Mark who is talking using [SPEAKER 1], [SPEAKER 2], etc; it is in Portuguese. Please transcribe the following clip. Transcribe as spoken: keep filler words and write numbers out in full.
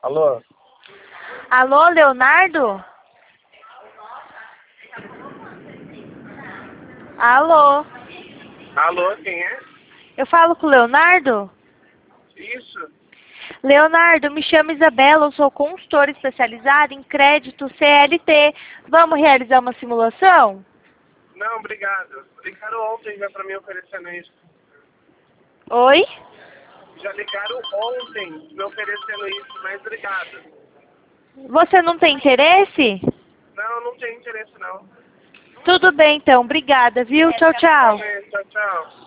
[SPEAKER 1] Alô?
[SPEAKER 2] Alô, Leonardo? Alô?
[SPEAKER 1] Alô, quem é?
[SPEAKER 2] Eu falo com o Leonardo?
[SPEAKER 1] Isso.
[SPEAKER 2] Leonardo, me chamo Isabela, eu sou consultora especializada em crédito C L T. Vamos realizar uma simulação?
[SPEAKER 1] Não, obrigado. Ligaram ontem já pra mim oferecendo isso.
[SPEAKER 2] Oi?
[SPEAKER 1] Já ligaram ontem me oferecendo isso, mas obrigado.
[SPEAKER 2] Você não tem interesse?
[SPEAKER 1] Não, não tenho interesse não.
[SPEAKER 2] Tudo bem então, obrigada, viu? Tchau, tchau.
[SPEAKER 1] Tchau, tchau.